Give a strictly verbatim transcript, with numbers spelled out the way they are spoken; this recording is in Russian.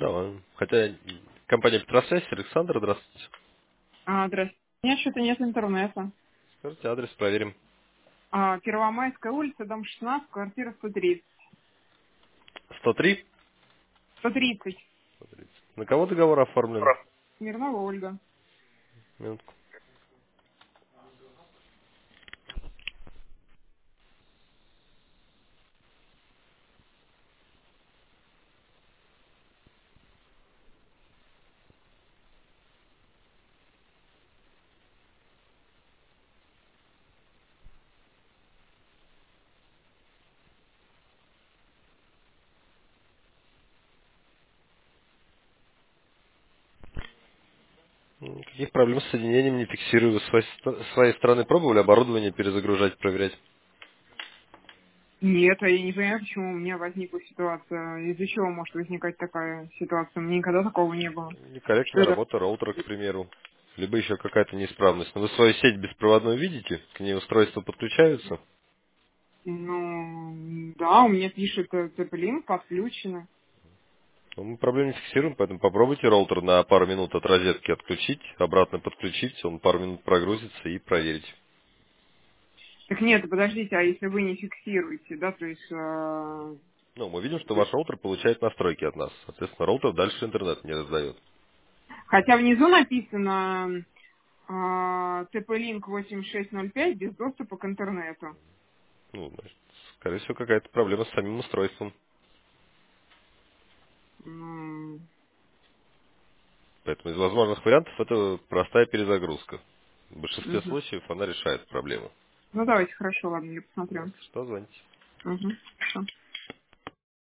Давай. Хотя м, компания Петросвязь, Александр, здравствуйте. А, здравствуйте. У меня что-то нет интернета. Скажите адрес, проверим. А, Первомайская улица, дом шестнадцать, квартира сто тридцать. сто три? сто тридцать. сто тридцать. На кого договор оформлен? Смирнова Ольга. Минутку. М, Никаких проблем с соединением не фиксирую. Вы с своей, ст- с своей стороны пробовали оборудование перезагружать, проверять? Нет, а я не понимаю, почему у меня возникла ситуация. Из-за чего может возникать такая ситуация? У меня никогда такого не было. Что Некорректная это? работа роутера, к примеру. Либо еще какая-то неисправность. Но вы свою сеть беспроводную видите? К ней устройства подключаются? Ну, да, у меня пишет цеплин, подключено. Ну, мы проблем не фиксируем, поэтому попробуйте роутер на пару минут от розетки отключить, обратно подключить, он пару минут прогрузится и проверить. Так нет, подождите, а если вы не фиксируете, да, то есть... э, Ну, мы видим, что ваш роутер получает настройки от нас. Соответственно, роутер дальше интернет не раздает. Хотя внизу написано а, ти пи линк восемь шесть ноль пять без доступа к интернету. Ну, значит, скорее всего, какая-то проблема с самим устройством. М, Поэтому из возможных вариантов это простая перезагрузка. В большинстве мгм. случаев она решает проблему. Ну давайте, хорошо, ладно, я посмотрю. Если что, звоните. Угу. Хорошо.